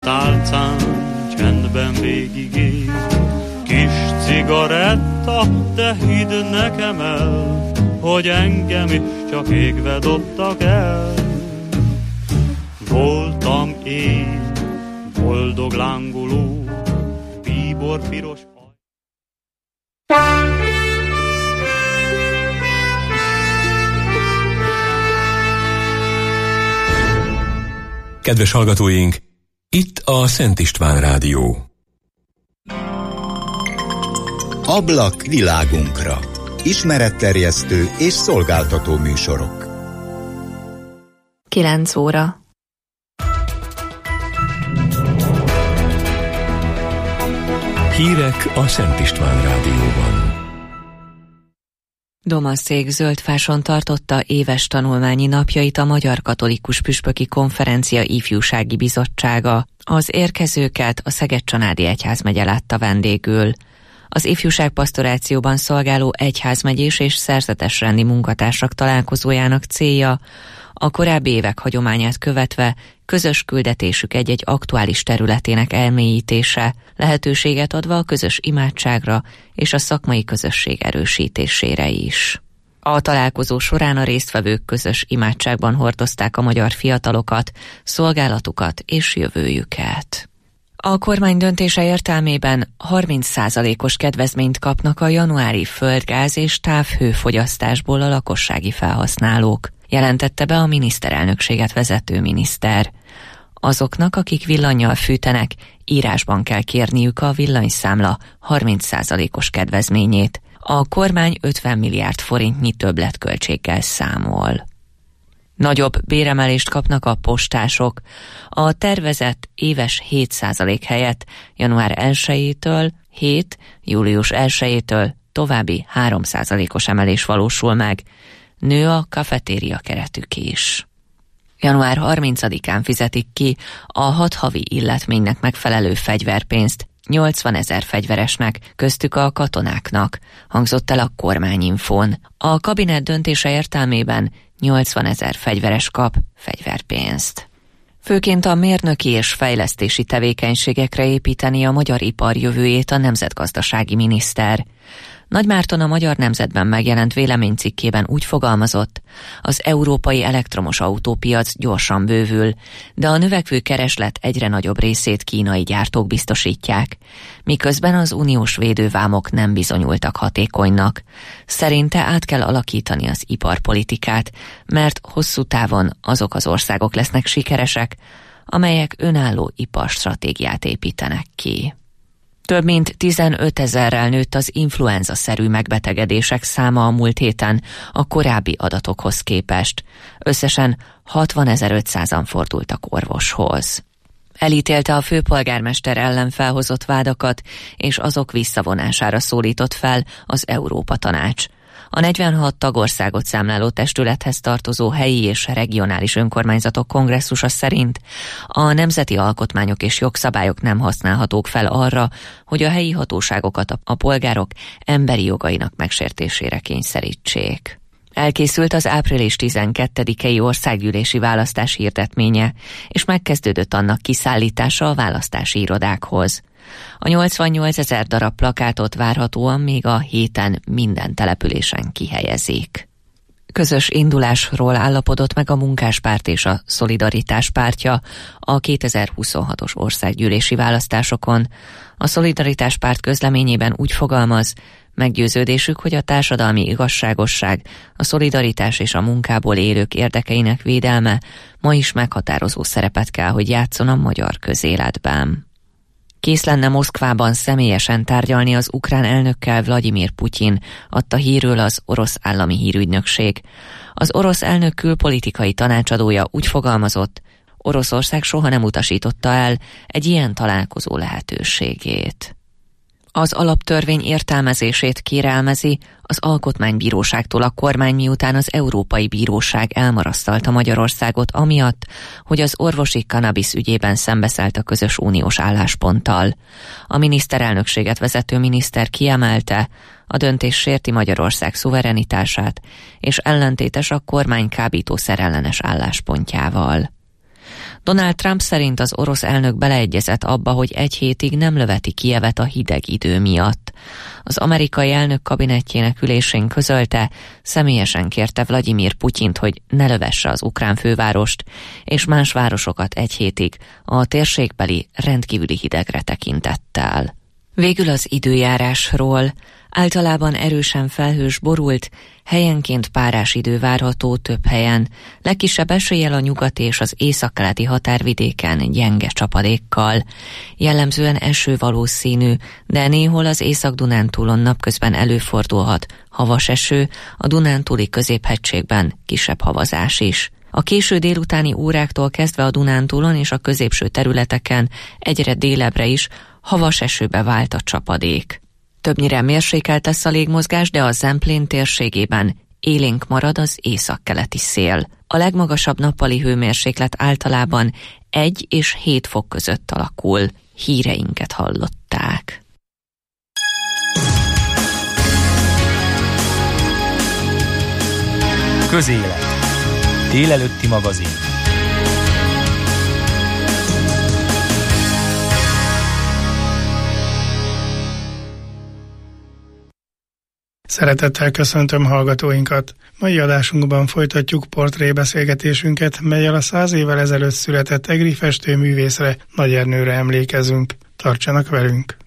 Tálcán csendben végigél, kis cigaretta, de hidd nekem el, hogy engem is csak égve dobtak el. Voltam én, boldog lángoló, bíbor piros aj. Kedves hallgatóink, itt a Szent István Rádió. Ablak világunkra. Ismeretterjesztő és szolgáltató műsorok. 9 óra. Hírek a Szent István Rádióban. Domaszék Zöldfáson tartotta éves tanulmányi napjait a Magyar Katolikus Püspöki Konferencia Ifjúsági Bizottsága. Az érkezőket a Szeged-Csanádi Egyházmegye látta vendégül. Az ifjúságpastorációban szolgáló egyházmegyés és szerzetesrendi munkatársak találkozójának célja, a korábbi évek hagyományát követve közös küldetésük egy-egy aktuális területének elmélyítése, lehetőséget adva a közös imádságra és a szakmai közösség erősítésére is. A találkozó során a résztvevők közös imádságban hordozták a magyar fiatalokat, szolgálatukat és jövőjüket. A kormány döntése értelmében 30%-os kedvezményt kapnak a januári földgáz és távhőfogyasztásból a lakossági felhasználók, jelentette be a miniszterelnökséget vezető miniszter. Azoknak, akik villannyal fűtenek, írásban kell kérniük a villanyszámla 30%-os kedvezményét. A kormány 50 milliárd forintnyi többletköltséggel számol. Nagyobb béremelést kapnak a postások. A tervezett éves 7% helyett január 1-től 7, július 1-től további 3%-os emelés valósul meg. Nő a kafetéria keretük is. Január 30-án fizetik ki a 6 havi illetménynek megfelelő fegyverpénzt 80 000 fegyveresnek, köztük a katonáknak, hangzott el a kormányinfón. A kabinet döntése értelmében 80 000 fegyveres kap fegyverpénzt. Főként a mérnöki és fejlesztési tevékenységekre építeni a magyar ipar jövőjét a nemzetgazdasági miniszter. Nagy Márton a Magyar Nemzetben megjelent véleménycikkében úgy fogalmazott, az európai elektromos autópiac gyorsan bővül, de a növekvő kereslet egyre nagyobb részét kínai gyártók biztosítják, miközben az uniós védővámok nem bizonyultak hatékonynak. Szerinte át kell alakítani az iparpolitikát, mert hosszú távon azok az országok lesznek sikeresek, amelyek önálló iparstratégiát építenek ki. Több mint 15 000-rel nőtt az influenza-szerű megbetegedések száma a múlt héten a korábbi adatokhoz képest. Összesen 60 500-an fordultak orvoshoz. Elítélte a főpolgármester ellen felhozott vádakat, és azok visszavonására szólított fel az Európa-tanács. A 46 tagországot számláló testülethez tartozó helyi és regionális önkormányzatok kongresszusa szerint a nemzeti alkotmányok és jogszabályok nem használhatók fel arra, hogy a helyi hatóságokat a polgárok emberi jogainak megsértésére kényszerítsék. Elkészült az április 12-i országgyűlési választás hirdetménye, és megkezdődött annak kiszállítása a választási irodákhoz. A 88 000 darab plakátot várhatóan még a héten minden településen kihelyezik. Közös indulásról állapodott meg a Munkáspárt és a Szolidaritás pártja a 2026-os országgyűlési választásokon. A Szolidaritás párt közleményében úgy fogalmaz, meggyőződésük, hogy a társadalmi igazságosság, a szolidaritás és a munkából élők érdekeinek védelme ma is meghatározó szerepet kell, hogy játsszon a magyar közéletben. Kész lenne Moszkvában személyesen tárgyalni az ukrán elnökkel Vladimir Putyin, adta hírül az orosz állami hírügynökség. Az orosz elnök külpolitikai tanácsadója úgy fogalmazott, Oroszország soha nem utasította el egy ilyen találkozó lehetőségét. Az alaptörvény értelmezését kérelmezi az Alkotmánybíróságtól a kormány, miután az Európai Bíróság elmarasztalta Magyarországot amiatt, hogy az orvosi kannabisz ügyében szembeszállt a közös uniós állásponttal. A miniszterelnökséget vezető miniszter kiemelte, a döntés sérti Magyarország szuverenitását, és ellentétes a kormány kábítószerellenes álláspontjával. Donald Trump szerint az orosz elnök beleegyezett abba, hogy egy hétig nem löveti Kijevet a hideg idő miatt. Az amerikai elnök kabinettjének ülésén közölte, személyesen kérte Vladimir Putyint, hogy ne lövesse az ukrán fővárost, és más városokat egy hétig a térségbeli rendkívüli hidegre tekintettel. Végül az időjárásról. Általában erősen felhős, borult, helyenként párás idő várható több helyen, legkisebb eséllyel a nyugati és az északkeleti határvidéken gyenge csapadékkal. Jellemzően eső valószínű, de néhol az Észak-Dunántúlon napközben előfordulhat havas eső, a Dunántúli középhegységben kisebb havazás is. A késő délutáni óráktól kezdve a Dunántúlon és a középső területeken egyre délebbre is havas esőbe vált a csapadék. Többnyire mérsékelt lesz a légmozgás, de a Zemplén térségében élénk marad az északkeleti szél. A legmagasabb nappali hőmérséklet általában 1 és 7 fok között alakul. Híreinket hallották. Közélet. Délelőtti magazin. Szeretettel köszöntöm hallgatóinkat! Mai adásunkban folytatjuk portrébeszélgetésünket, mellyel a 100 évvel ezelőtt született egri festőművészre, Nagy Ernőre emlékezünk. Tartsanak velünk!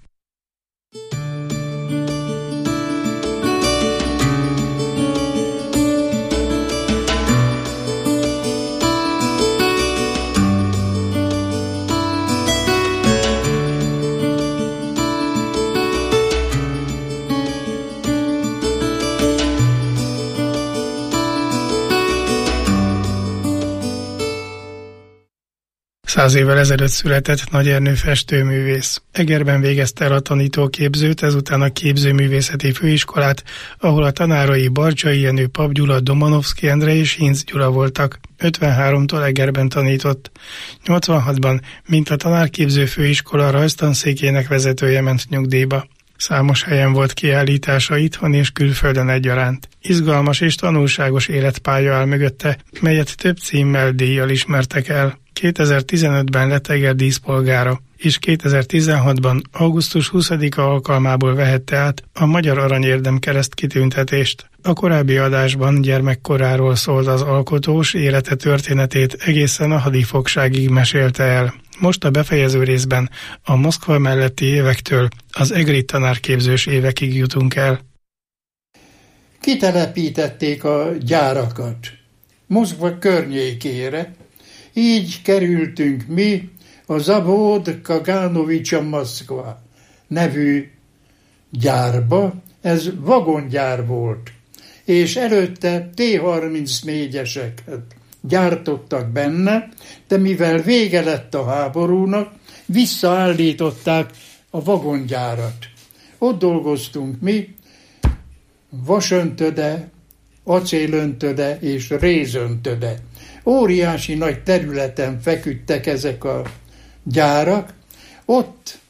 Száz évvel ezelőtt született Nagy Ernő festőművész. Egerben végezte el a tanítóképzőt, ezután a képzőművészeti főiskolát, ahol a tanárai Barcsai Jenő, Pap Gyula, Domanovszky Endre és Hinz Gyula voltak. 53-tól Egerben tanított. 86-ban, mint a tanárképző főiskola rajztanszékének vezetője ment nyugdíjba. Számos helyen volt kiállítása itthon és külföldön egyaránt. Izgalmas és tanulságos életpálya áll mögötte, melyet több címmel, díjjal ismertek el. 2015-ben lett Eger díszpolgára, és 2016-ban augusztus 20-a alkalmából vehette át a Magyar Aranyérdem kereszt kitüntetést. A korábbi adásban gyermekkoráról szólt az alkotós, élete történetét egészen a hadifogságig mesélte el. Most a befejező részben a Moszkva melletti évektől az egri tanárképzős évekig jutunk el. Kitelepítették a gyárakat Moszkva környékére, így kerültünk mi a Zavod Kaganovics Moszkva nevű gyárba. Ez vagongyár volt, és előtte T-34-eseket gyártottak benne, de mivel vége lett a háborúnak, visszaállították a vagongyárat. Ott dolgoztunk mi, vasöntöde, acélöntöde és rézöntöde. Óriási nagy területen feküdtek ezek a gyárak. Ott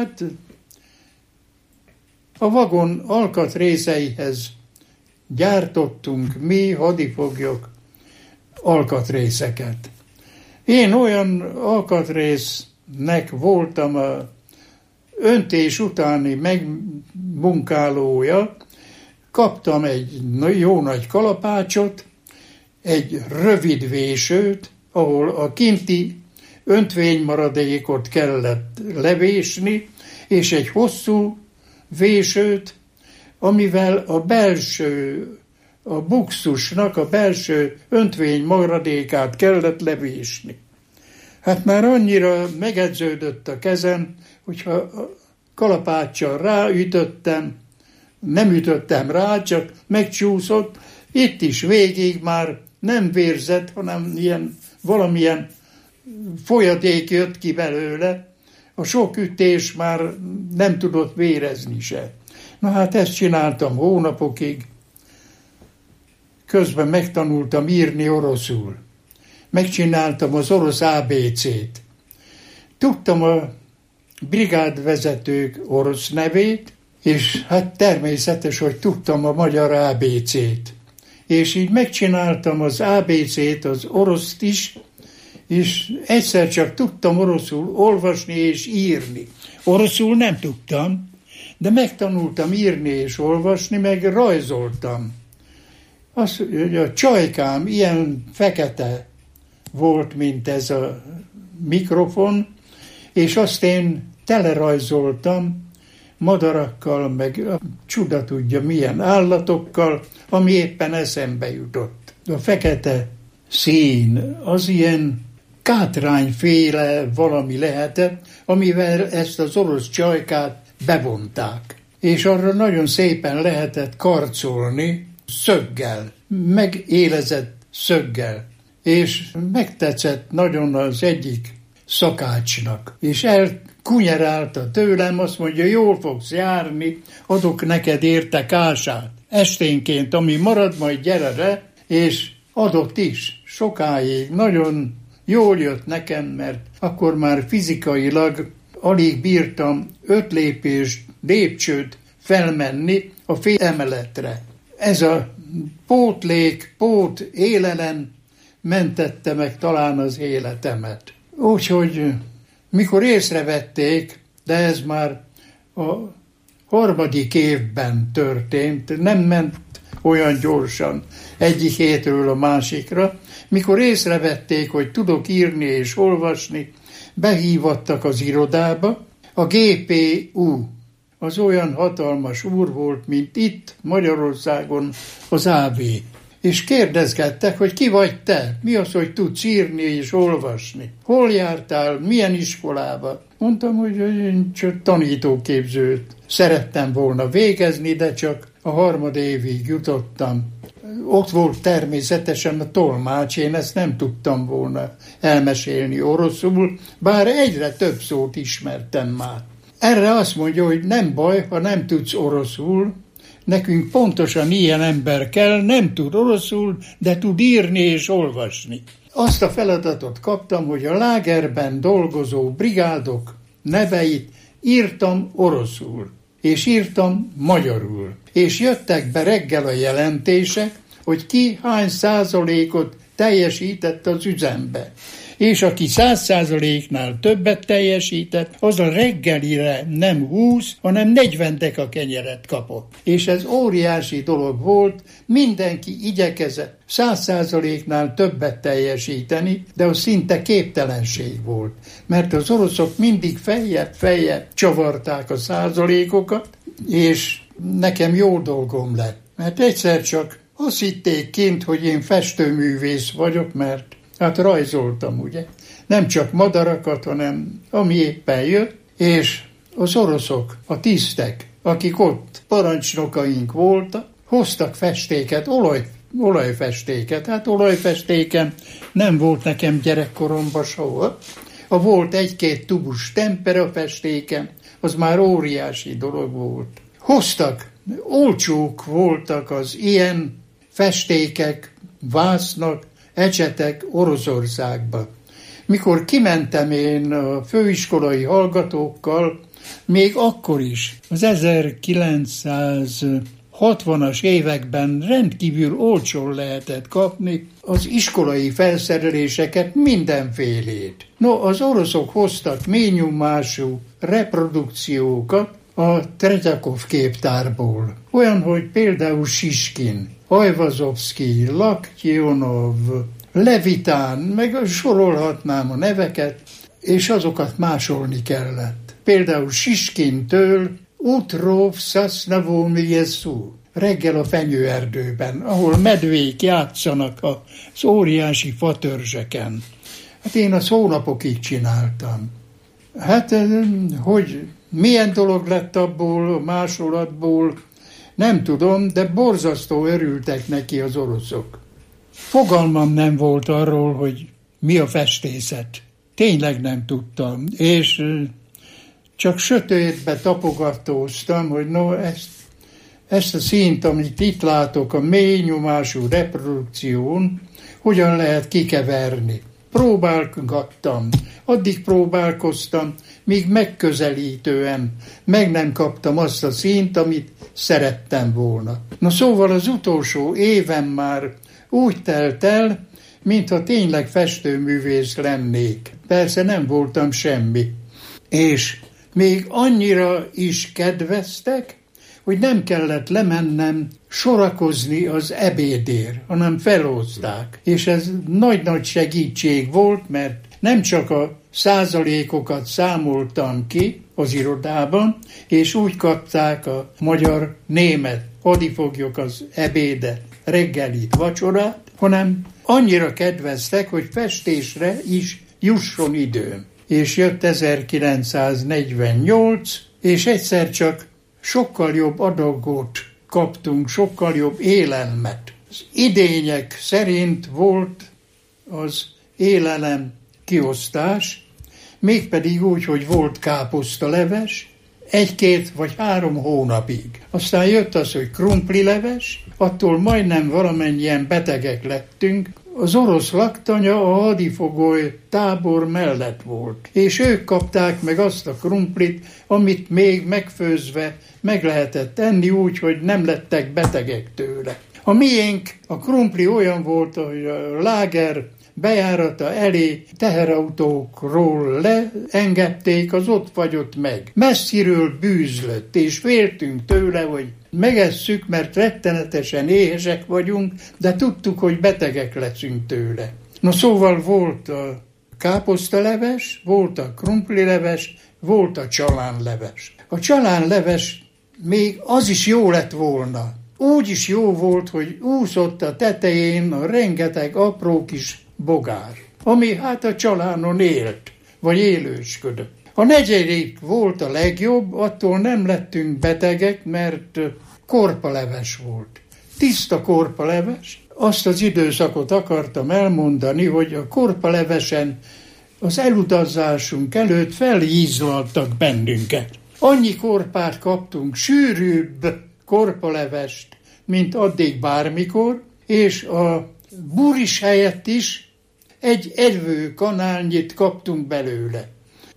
a vagon alkatrészeihez gyártottunk mi, hadifoglyok, alkatrészeket. Én olyan alkatrésznek voltam a öntés utáni megmunkálója, kaptam egy jó nagy kalapácsot, egy rövid vésőt, ahol a kinti öntvénymaradékot kellett levésni, és egy hosszú vésőt, amivel a buxusnak a belső öntvénymaradékát kellett levésni. Hát már annyira megedződött a kezem, hogyha a kalapáccsal ráütöttem, nem ütöttem rá, csak megcsúszott, itt is végig már nem vérzett, hanem valamilyen folyadék jött ki belőle. A sok ütés már nem tudott vérezni se. Na hát ezt csináltam hónapokig. Közben megtanultam írni oroszul. Megcsináltam az orosz ABC-t. Tudtam a brigádvezetők orosz nevét, és hát természetes, hogy tudtam a magyar ABC-t. És így megcsináltam az ABC-t, az oroszt is, és egyszer csak tudtam oroszul olvasni és írni. Oroszul nem tudtam, de megtanultam írni és olvasni, meg rajzoltam. A csajkám ilyen fekete volt, mint ez a mikrofon, és azt én telerajzoltam madarakkal, meg csuda tudja milyen állatokkal, ami éppen eszembe jutott. A fekete szín az ilyen kátrányféle valami lehetett, amivel ezt az orosz csajkát bevonták. És arra nagyon szépen lehetett karcolni szöggel, megélezett szöggel. És megtetszett nagyon az egyik szakácsnak. És elkunyerálta tőlem, azt mondja, jól fogsz járni, adok neked érte kását. Esténként, ami marad, majd gyere re, és adott is. Sokáig nagyon jól jött nekem, mert akkor már fizikailag alig bírtam 5 lépcsőt felmenni a fél emeletre. Ez a pót élelem mentette meg talán az életemet. Úgyhogy mikor észrevették, de ez már a 3. évben történt, nem ment olyan gyorsan egyik hétről a másikra, mikor észrevették, hogy tudok írni és olvasni, behívattak az irodába. A GPU az olyan hatalmas úr volt, mint itt Magyarországon az AV. És kérdezgettek, hogy ki vagy te? Mi az, hogy tudsz írni és olvasni? Hol jártál? Milyen iskolába? Mondtam, hogy én csak tanítóképzőt szerettem volna végezni, de csak a 3. évig jutottam. Ott volt természetesen a tolmács, én ezt nem tudtam volna elmesélni oroszul, bár egyre több szót ismertem már. Erre azt mondja, hogy nem baj, ha nem tudsz oroszul, nekünk pontosan ilyen ember kell, nem tud oroszul, de tud írni és olvasni. Azt a feladatot kaptam, hogy a lágerben dolgozó brigádok neveit írtam oroszul, és írtam magyarul. És jöttek be reggel a jelentések, hogy ki hány százalékot teljesített az üzembe. És aki 100%-nál többet teljesített, az a reggelire nem 20, hanem 40 deka kenyeret kapott. És ez óriási dolog volt, mindenki igyekezett 100%-nál többet teljesíteni, de az szinte képtelenség volt. Mert az oroszok mindig feljebb csavarták a százalékokat, és nekem jó dolgom lett. Mert egyszer csak azt hitték kint, hogy én festőművész vagyok, mert hát rajzoltam, ugye? Nem csak madarakat, hanem ami éppen jött, és az oroszok, a tisztek, akik ott parancsnokaink voltak, hoztak festéket, olajfestéket. Hát olajfestéken nem volt nekem gyerekkoromban soha. Ha volt 1-2 tubus tempera festéken, az már óriási dolog volt. Hoztak, olcsók voltak az ilyen festékek, vásznak, ecsetek Oroszországba. Mikor kimentem én a főiskolai hallgatókkal, még akkor is, az 1960-as években rendkívül olcsón lehetett kapni az iskolai felszereléseket, mindenfélét. No, az oroszok hoztak mélynyomású reprodukciókat a Tretyakov képtárból. Olyan, hogy például Siskin, Ajvazovszky, Laktionov, Levitán, meg sorolhatnám a neveket, és azokat másolni kellett. Például Siskintől Utrov Szasznavómiesszú, reggel a fenyőerdőben, ahol medvék játszanak az óriási fatörzseken. Hát én azt hónapokig csináltam. Hát, hogy milyen dolog lett abból, a másolatból, nem tudom, de borzasztó örültek neki az oroszok. Fogalmam nem volt arról, hogy mi a festészet. Tényleg nem tudtam, és csak sötétbe tapogatóztam, hogy no, ezt a színt, amit itt látok a mély nyomású reprodukción, hogyan lehet kikeverni. Próbálgattam, addig próbálkoztam, míg megközelítően meg nem kaptam azt a színt, amit szerettem volna. Na szóval az utolsó éven már úgy telt el, mintha tényleg festőművész lennék. Persze nem voltam semmi. És még annyira is kedveztek, hogy nem kellett lemennem sorakozni az ebédért, hanem felhozták. És ez nagy-nagy segítség volt, mert nem csak a százalékokat számoltam ki az irodában, és úgy kapták a magyar-német hadifoglyok az ebédet, reggelit, vacsorát, hanem annyira kedveztek, hogy festésre is jusson időm. És jött 1948, és egyszer csak sokkal jobb adagot kaptunk, sokkal jobb élelmet. Az idények szerint volt az élelem kiosztás, mégpedig úgy, hogy volt káposztaleves, 1-2 vagy 3 hónapig. Aztán jött az, hogy krumplileves, attól majdnem valamennyien betegek lettünk. Az orosz laktanya a hadifogoly tábor mellett volt, és ők kapták meg azt a krumplit, amit még megfőzve meg lehetett enni úgy, hogy nem lettek betegek tőle. A miénk, a krumpli olyan volt, hogy a láger bejárata elé teherautókról leengedték, az ott fagyott meg. Messziről bűzlött, és féltünk tőle, hogy megesszük, mert rettenetesen éhesek vagyunk, de tudtuk, hogy betegek leszünk tőle. Na szóval volt a káposztaleves, volt a krumplileves, volt a csalánleves. A csalánleves még az is jó lett volna. Úgy is jó volt, hogy úszott a tetején a rengeteg apró kis bogár, ami hát a csalánon élt, vagy élősködött. A 4. volt a legjobb, attól nem lettünk betegek, mert korpaleves volt. Tiszta korpaleves. Azt az időszakot akartam elmondani, hogy a korpalevesen az elutazásunk előtt felhízlaltak bennünket. Annyi korpát kaptunk, sűrűbb korpalevest, mint addig bármikor, és a buris helyett is egy evőkanálnyit kaptunk belőle.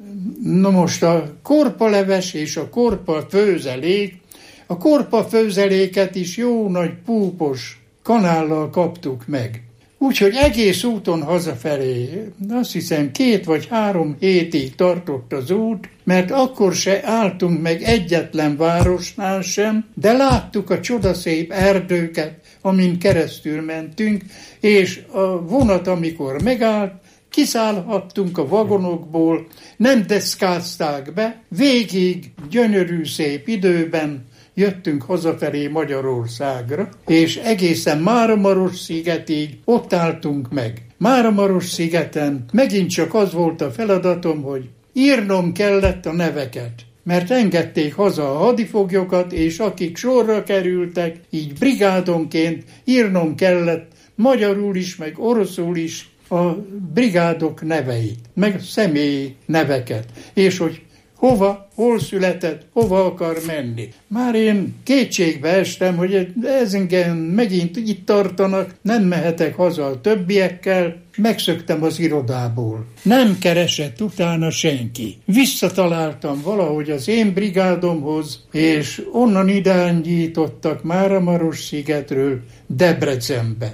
Na most a korpaleves és a korpafőzelék, a korpafőzeléket is jó nagy púpos kanállal kaptuk meg. Úgyhogy egész úton hazafelé, azt hiszem 2 vagy 3 hétig tartott az út, mert akkor se álltunk meg egyetlen városnál sem, de láttuk a csodaszép erdőket, amin keresztül mentünk, és a vonat, amikor megállt, kiszállhattunk a vagonokból, nem deszkázták be, végig gyönyörű szép időben jöttünk hazafelé Magyarországra, és egészen Máramarosszigetig ott álltunk meg. Máramarosszigeten megint csak az volt a feladatom, hogy írnom kellett a neveket, mert engedték haza a hadifoglyokat, és akik sorra kerültek, így brigádonként írnom kellett magyarul is, meg oroszul is a brigádok neveit, meg személyi neveket, és hogy hol született, hova akar menni. Már én kétségbe estem, hogy ez engem megint itt tartanak, nem mehetek haza a többiekkel, megszöktem az irodából. Nem keresett utána senki. Visszataláltam valahogy az én brigádomhoz, és onnan irányítottak Máramarosszigetről Debrecenbe.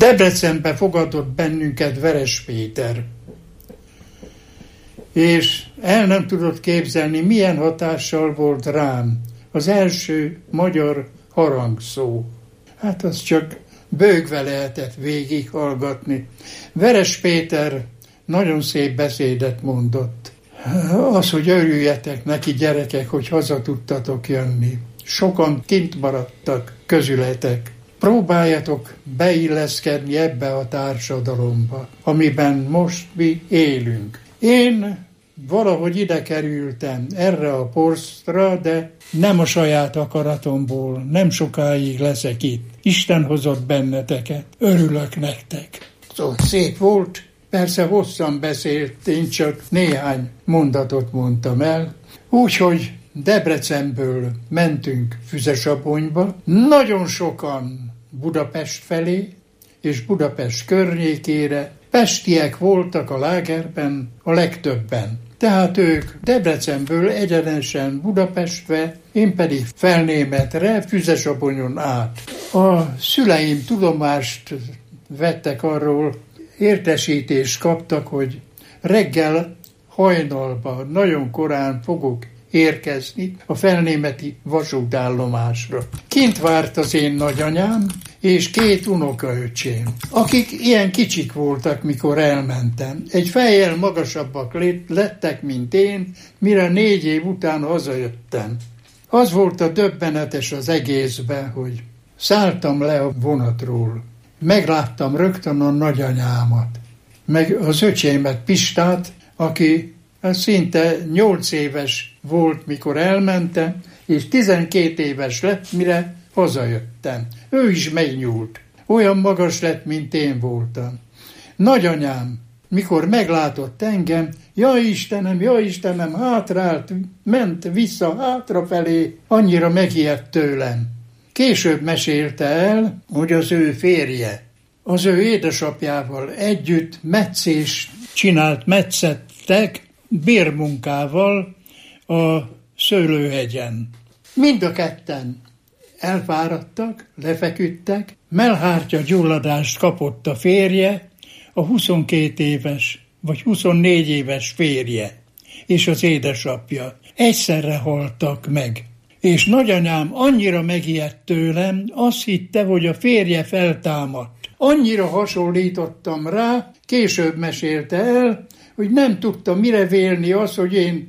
Debrecenbe fogadott bennünket Veres Péter. És el nem tudott képzelni, milyen hatással volt rám az első magyar harangszó. Hát az csak bőgve lehetett végighallgatni. Veres Péter nagyon szép beszédet mondott. Az, hogy örüljetek neki, gyerekek, hogy haza tudtatok jönni. Sokan kint maradtak közületek. Próbáljatok beilleszkedni ebbe a társadalomba, amiben most mi élünk. Én valahogy ide kerültem erre a posztra, de nem a saját akaratomból, nem sokáig leszek itt. Isten hozott benneteket, örülök nektek. Szóval szép volt, persze hosszan beszélt, én csak néhány mondatot mondtam el. Úgyhogy Debrecenből mentünk Füzesabonyba, nagyon sokan Budapest felé és Budapest környékére. Pestiek voltak a lágerben a legtöbben. Tehát ők Debrecenből egyenesen Budapestre, én pedig Felnémetre, Füzesabonyon át. A szüleim tudomást vettek arról, értesítést kaptak, hogy reggel hajnalban, nagyon korán fogok érkezni a felnémeti vasútállomásra. Kint várt az én nagyanyám és 2 unokaöcsém, akik ilyen kicsik voltak, mikor elmentem. Egy fejjel magasabbak lettek, mint én, mire 4 év után hazajöttem. Az volt a döbbenetes az egészben, hogy szálltam le a vonatról. Megláttam rögtön a nagyanyámat, meg az öcsémet, Pistát, aki szinte 8 éves volt, mikor elmentem, és 12 éves lett, mire hazajöttem. Ő is megnyúlt. Olyan magas lett, mint én voltam. Nagyanyám, mikor meglátott engem, jaj Istenem, hátrált, ment vissza hátrafelé, annyira megijedt tőlem. Később mesélte el, hogy az ő férje, az ő édesapjával együtt metszettek bérmunkával a Szőlőhegyen. Mind a ketten elfáradtak, lefeküdtek, mellhártyagyulladást kapott a férje, a 22 éves vagy 24 éves férje és az édesapja. Egyszerre haltak meg. És nagyanyám annyira megijedt tőlem, azt hitte, hogy a férje feltámadt. Annyira hasonlítottam rá, később mesélte el, hogy nem tudta mire vélni az, hogy én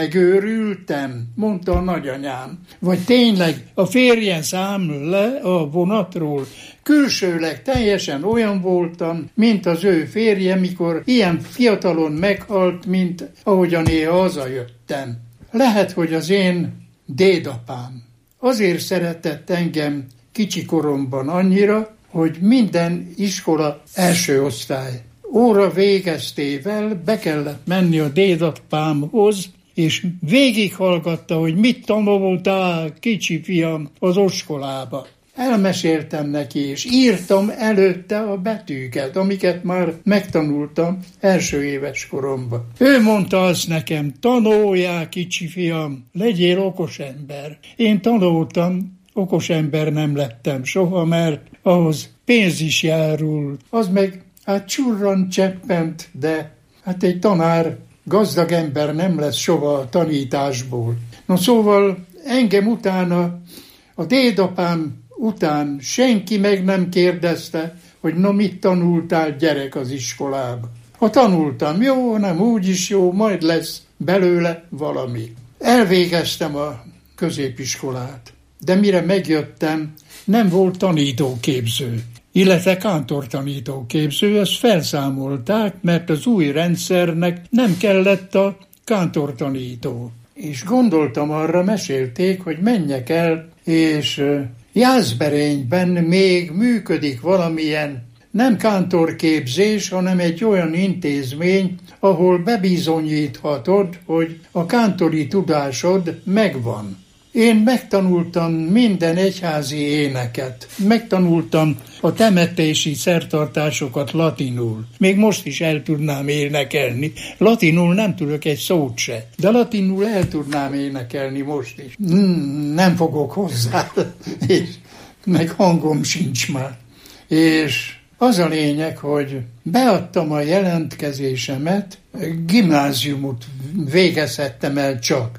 megőrültem, mondta a nagyanyám. Vagy tényleg a férjen szám le a vonatról. Külsőleg teljesen olyan voltam, mint az ő férje, mikor ilyen fiatalon meghalt, mint ahogyan én hazajöttem. Lehet, hogy az én dédapám azért szeretett engem kicsi koromban annyira, hogy minden iskola első osztály óra végeztével be kellett menni a dédapámhoz, és végighallgatta, hogy mit tanultál, kicsi fiam, az oskolába. Elmeséltem neki, és írtam előtte a betűket, amiket már megtanultam első éves koromban. Ő mondta azt nekem, tanuljál, kicsi fiam, legyél okos ember. Én tanultam, okos ember nem lettem soha, mert ahhoz pénz is járul. Az meg csurran cseppent, de egy tanár, gazdag ember nem lesz soha a tanításból. No szóval engem utána, a dédapám után senki meg nem kérdezte, hogy mit tanultál, gyerek, az iskolában. Ha tanultam, jó, nem úgyis jó, majd lesz belőle valami. Elvégeztem a középiskolát, de mire megjöttem, nem volt tanítóképző, illetve kántortanítóképző, ezt felszámolták, mert az új rendszernek nem kellett a kántortanító. És gondoltam arra, mesélték, hogy menjek el, és Jászberényben még működik valamilyen nem kántorképzés, hanem egy olyan intézmény, ahol bebizonyíthatod, hogy a kántori tudásod megvan. Én megtanultam minden egyházi éneket, megtanultam a temetési szertartásokat latinul. Még most is el tudnám énekelni. Latinul nem tudok egy szót se, de latinul el tudnám énekelni most is. Nem fogok hozzá, és meg hangom sincs már. És Az a lényeg, hogy beadtam a jelentkezésemet, gimnáziumot végezhettem el csak.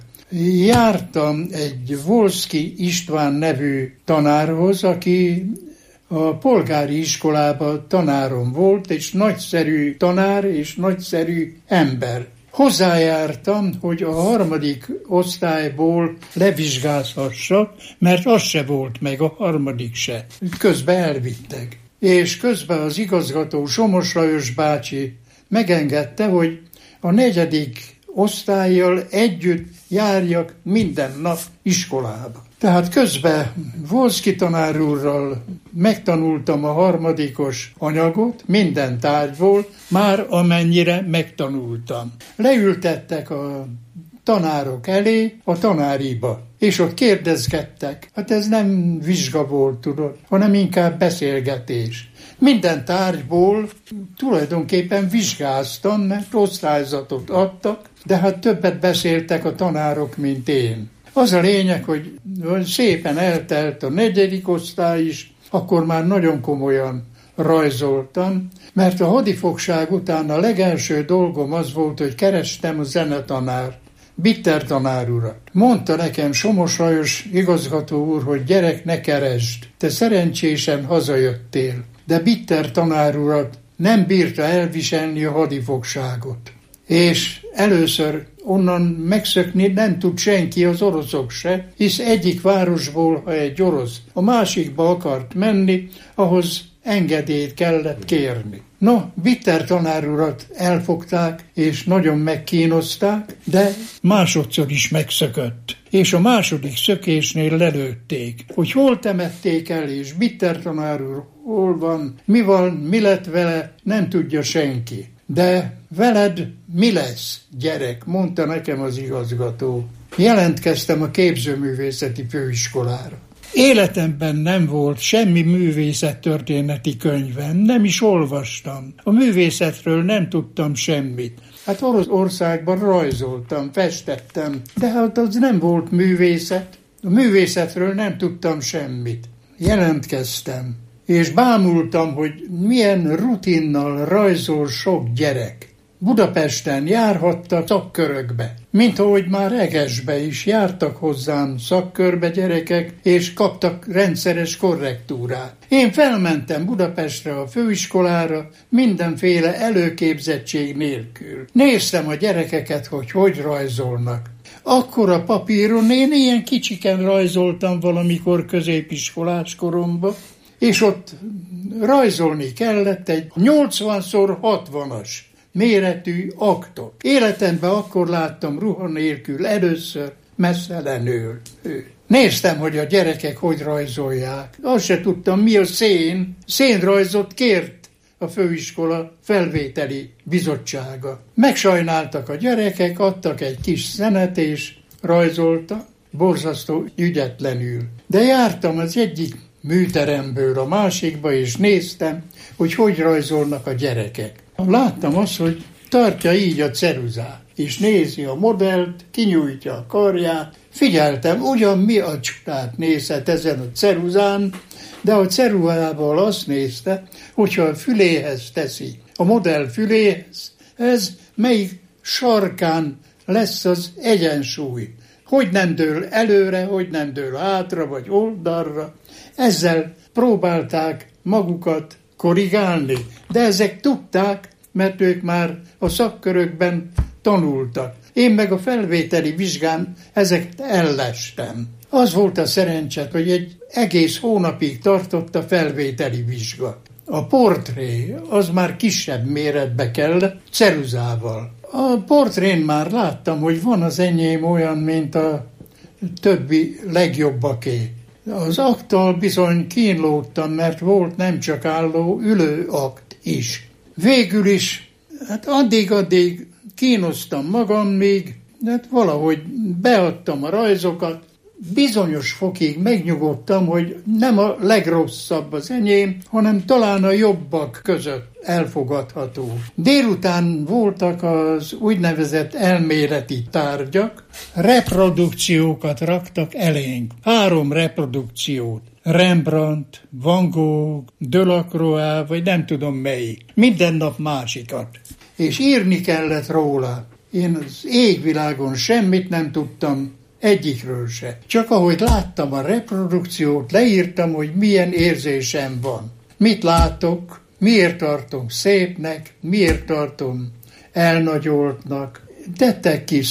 Jártam egy Volszky István nevű tanárhoz, aki a polgári iskolában tanárom volt, és nagyszerű tanár és nagyszerű ember. Hozzájártam, hogy a 3. osztályból levizsgázhassak, mert az se volt meg, a 3. se. Közben elvittek. És közben az igazgató Somos Lajos bácsi megengedte, hogy a 4. osztályjal együtt járjak minden nap iskolába. Tehát közben Volszky tanár úrral megtanultam a 3. anyagot, minden tárgyból, már amennyire megtanultam. Leültettek a tanárok elé a tanáriba, és ott kérdezgettek. Hát ez nem vizsga volt, tudod, hanem inkább beszélgetés. Minden tárgyból tulajdonképpen vizsgáztam, mert osztályzatot adtak, de hát többet beszéltek a tanárok, mint én. Az a lényeg, hogy szépen eltelt a 4. osztály is, akkor már nagyon komolyan rajzoltam, mert a hadifogság után a legelső dolgom az volt, hogy kerestem a zenetanár, Bitter tanár urat. Mondta nekem Somos Lajos igazgató úr, hogy gyerek, ne keresd, te szerencsésen hazajöttél. De Bitter tanár urat nem bírta elviselni a hadifogságot. És először onnan megszökni nem tud senki, az oroszok se, hisz egyik városból, ha egy orosz a másikba akart menni, ahhoz engedélyt kellett kérni. No, Bitter tanár urat elfogták, és nagyon megkínozták, de másodszor is megszökött. És a második szökésnél lelőtték, hogy hol temették el, és Bitter tanár úr hol van, mi lett vele, nem tudja senki. De veled mi lesz, gyerek, mondta nekem az igazgató. Jelentkeztem a képzőművészeti főiskolára. Életemben nem volt semmi művészettörténeti könyvem, nem is olvastam. A művészetről nem tudtam semmit. Hát Oroszországban rajzoltam, festettem, de hát az nem volt művészet. A művészetről nem tudtam semmit. Jelentkeztem, és bámultam, hogy milyen rutinnal rajzol sok gyerek. Budapesten járhattak szakkörökbe, mint ahogy már Egesbe is jártak hozzám szakkörbe gyerekek, és kaptak rendszeres korrektúrát. Én felmentem Budapestre a főiskolára, mindenféle előképzettség nélkül. Néztem a gyerekeket, hogy rajzolnak. Akkor a papíron én ilyen kicsiken rajzoltam valamikor középiskolás koromban, és ott rajzolni kellett egy 80x60-as méretű aktot. Életemben akkor láttam ruha nélkül először messzelenül. Néztem, hogy a gyerekek hogy rajzolják. Azt se tudtam, mi a szén. Szénrajzot kért a főiskola felvételi bizottsága. Megsajnáltak a gyerekek, adtak egy kis szenet, és rajzolta, borzasztó ügyetlenül. De jártam az egyik műteremből a másikba, és néztem, hogy rajzolnak a gyerekek. Láttam azt, hogy tartja így a ceruzát, és nézi a modellt, kinyújtja a karját. Figyeltem, ugyan mi a csodát nézhet ezen a ceruzán, de a ceruzával azt nézte, hogyha a füléhez teszi, a modell füléhez, ez melyik sarkán lesz az egyensúly. Hogy nem dől előre, hogy nem dől hátra, vagy oldalra. Ezzel próbálták magukat korrigálni, de ezek tudták, mert ők már a szakkörökben tanultak. Én meg a felvételi vizsgán ezeket ellestem. Az volt a szerencse, hogy egy egész hónapig tartott a felvételi vizsga. A portré az már kisebb méretbe kellett, ceruzával. A portrén már láttam, hogy van az enyém olyan, mint a többi legjobbaké. Az akttal bizony kínlódtam, mert volt nem csak álló, ülő akt is. Végül is, hát addig kínoztam magam még, hát valahogy beadtam a rajzokat, bizonyos fokig megnyugodtam, hogy nem a legrosszabb az enyém, hanem talán a jobbak között elfogadható. Délután voltak az úgynevezett elméleti tárgyak, reprodukciókat raktak elénk. 3 reprodukciót. Rembrandt, Van Gogh, Delacroix, vagy nem tudom melyik. Minden nap másikat. És írni kellett róla. Én az égvilágon semmit nem tudtam, egyikről se. Csak ahogy láttam a reprodukciót, leírtam, hogy milyen érzésem van. Mit látok, miért tartom szépnek, miért tartom elnagyoltnak. Tettek ki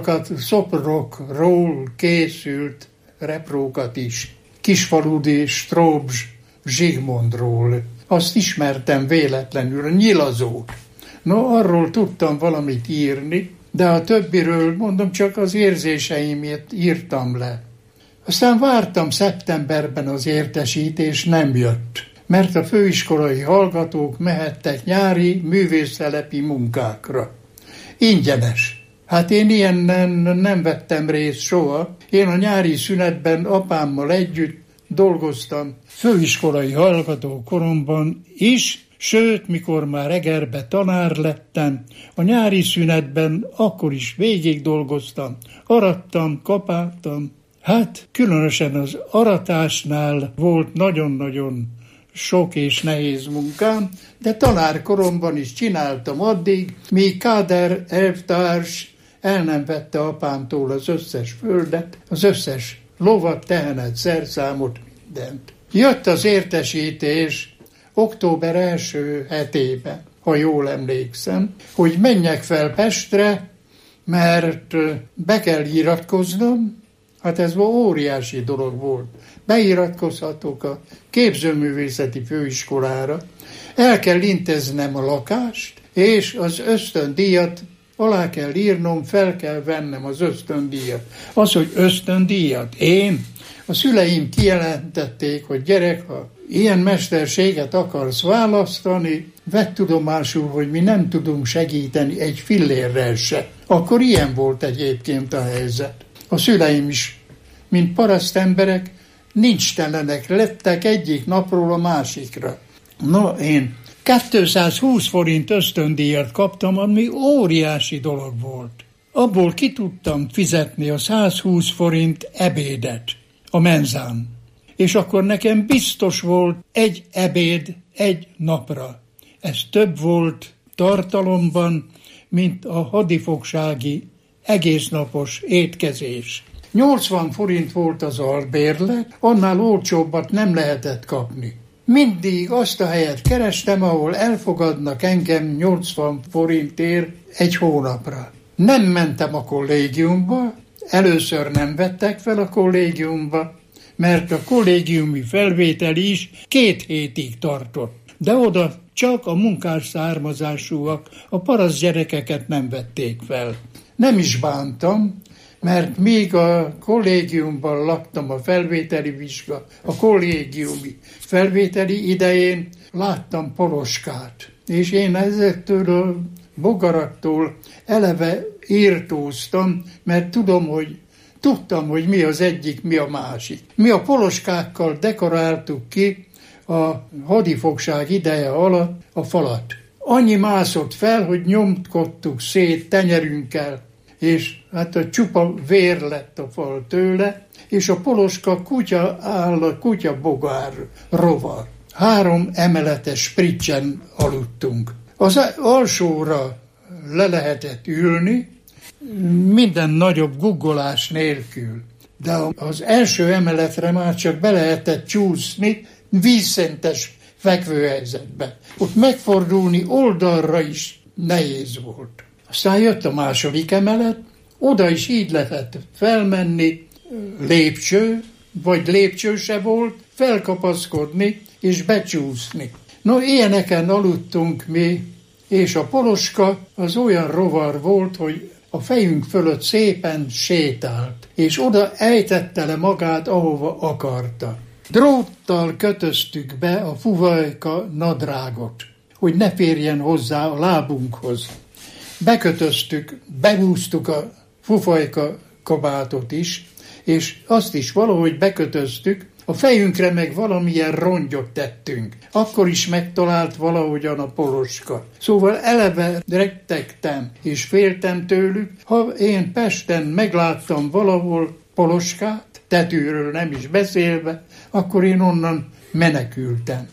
szobrokról készült reprókat is. Kisfaludi Stróbs Zsigmondról. Azt ismertem véletlenül, a Nyilazót. No, arról tudtam valamit írni, de a többiről, mondom, csak az érzéseimet írtam le. Aztán vártam szeptemberben az értesítés, nem jött, mert a főiskolai hallgatók mehettek nyári művésztelepi munkákra. Ingyenes. Hát én ilyenen nem vettem részt soha. Én a nyári szünetben apámmal együtt dolgoztam főiskolai hallgató koromban is, sőt, mikor már Egerbe tanár lettem, a nyári szünetben akkor is végig dolgoztam, arattam, kapáltam. Hát különösen az aratásnál volt nagyon-nagyon sok és nehéz munkám, de tanárkoromban is csináltam addig, míg Káder elvtárs el nem vette apámtól az összes földet, az összes lovat, tehenet, szerszámot, mindent. Jött az értesítés október első hetében, ha jól emlékszem, hogy menjek fel Pestre, mert be kell iratkoznom. Hát ez óriási dolog volt. Beiratkozhatok a képzőművészeti főiskolára, el kell intéznem a lakást, és az ösztöndíjat alá kell írnom, fel kell vennem az ösztöndíjat. Az, hogy ösztöndíjat, én, a szüleim kijelentették, hogy gyerek, ha ilyen mesterséget akarsz választani, vedd tudomásul, hogy mi nem tudunk segíteni egy fillérrel se. Akkor ilyen volt egyébként a helyzet. A szüleim is, mint parasztemberek, nincstelenek lettek egyik napról a másikra. No, én 220 forint ösztöndíjat kaptam, ami óriási dolog volt. Abból ki tudtam fizetni a 120 forint ebédet a menzán. És akkor nekem biztos volt egy ebéd egy napra. Ez több volt tartalomban, mint a hadifogsági egésznapos étkezés. 80 forint volt az albérlet, annál olcsóbbat nem lehetett kapni. Mindig azt a helyet kerestem, ahol elfogadnak engem 80 forintért egy hónapra. Nem mentem a kollégiumba, először nem vettek fel a kollégiumba, mert a kollégiumi felvétel is 2 hétig tartott. De oda csak a munkás származásúak, a paraszt gyerekeket nem vették fel. Nem is bántam, mert míg a kollégiumban laktam a kollégiumi felvételi idején, láttam Poloskát. És én ezektől a bogaraktól eleve írtóztam, mert tudtam, hogy mi az egyik, mi a másik. Mi a Poloskákkal dekoráltuk ki a hadifogság ideje alatt a falat. Annyi mászott fel, hogy nyomkodtuk szét tenyerünkkel, és hát a csupa vér lett a fal tőle, és a Poloska kutya áll a kutyabogár rovar. 3 emeletes spricsen aludtunk. Az alsóra le lehetett ülni, minden nagyobb guggolás nélkül. De az első emeletre már csak be lehetett csúszni vízszentes fekvőhelyzetbe. Ott megfordulni oldalra is nehéz volt. Aztán jött a második emelet, oda is így lehetett felmenni, lépcső, vagy lépcső se volt, felkapaszkodni és becsúszni. No, ilyeneken aludtunk mi, és a Poloska az olyan rovar volt, hogy a fejünk fölött szépen sétált, és oda ejtette le magát, ahova akarta. Dróttal kötöztük be a fuvajka nadrágot, hogy ne férjen hozzá a lábunkhoz. Bekötöztük, behúztuk a fufajka kabátot is, és azt is valahogy bekötöztük, a fejünkre meg valamilyen rongyot tettünk. Akkor is megtalált valahogyan a poloska. Szóval eleve rettegtem, és féltem tőlük. Ha én Pesten megláttam valahol poloskát, tetőről nem is beszélve, akkor én onnan menekültem.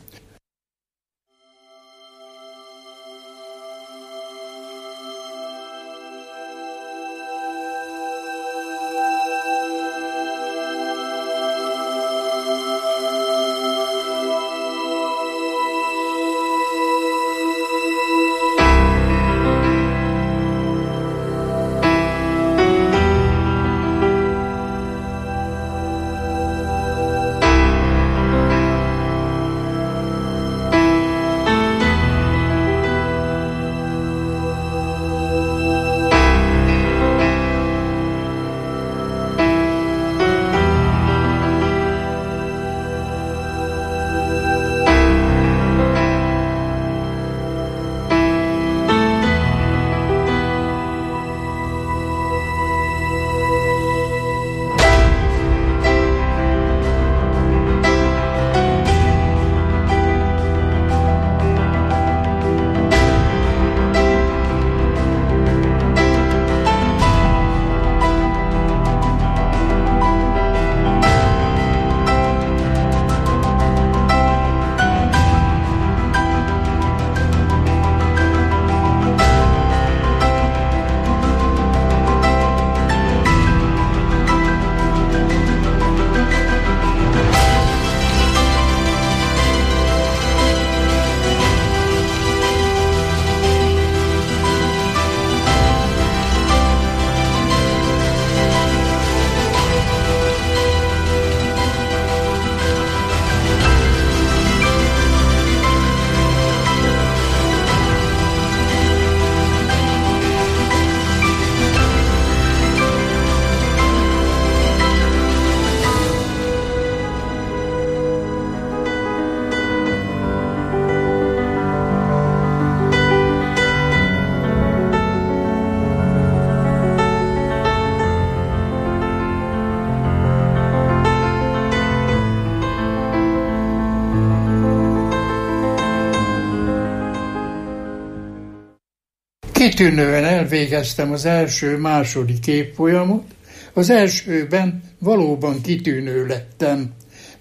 Kitűnően elvégeztem az első-második évfolyamot. Az elsőben valóban kitűnő lettem,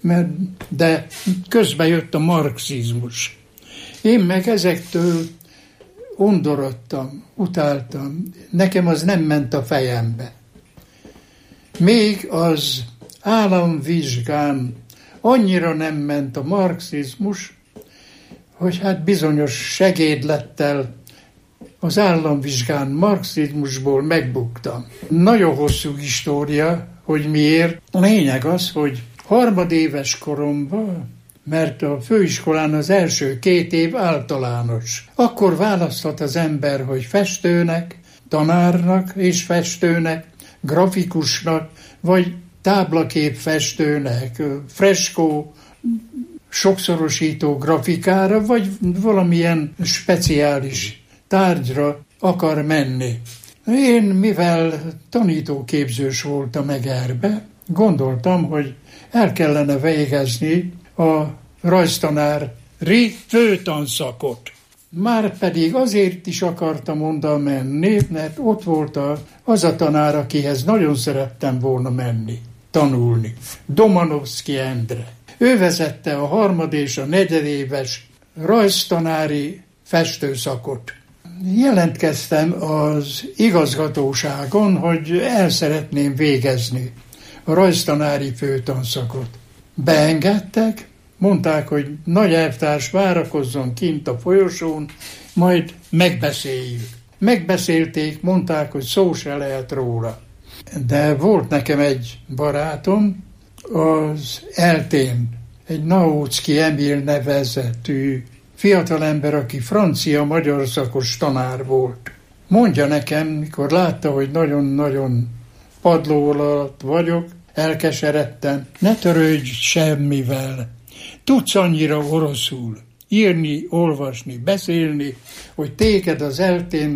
de közben jött a marxizmus. Én meg ezektől undorodtam, utáltam. Nekem az nem ment a fejembe. Még az államvizsgán annyira nem ment a marxizmus, hogy hát bizonyos segédlettel az államvizsgán marxizmusból megbuktam. Nagyon hosszú história, hogy miért. A lényeg az, hogy harmadéves koromban, mert a főiskolán az első 2 év általános. Akkor választhat az ember, hogy festőnek, tanárnak és festőnek, grafikusnak, vagy táblaképfestőnek, freskó, sokszorosító grafikára, vagy valamilyen speciális tárgyra akar menni. Én, mivel tanítóképzős voltam Egerbe, gondoltam, hogy el kellene végezni a rajztanári főtanszakot. Márpedig azért is akartam oda menni, mert ott volt az a tanár, akihez nagyon szerettem volna menni, tanulni. Domanovszky Endre. Ő vezette a 3. és a 4. éves rajztanári festőszakot. Jelentkeztem az igazgatóságon, hogy el szeretném végezni a rajztanári főtanszakot. Beengedtek, mondták, hogy nagy elvtárs várakozzon kint a folyosón, majd megbeszéljük. Megbeszélték, mondták, hogy szó se lehet róla. De volt nekem egy barátom, az Eltén, egy Naóczky Emil nevezetű fiatalember, aki francia-magyar szakos tanár volt. Mondja nekem, mikor látta, hogy nagyon-nagyon padló alatt vagyok, elkeseredten, ne törődj semmivel. Tudsz annyira oroszul írni, olvasni, beszélni, hogy téged az Eltén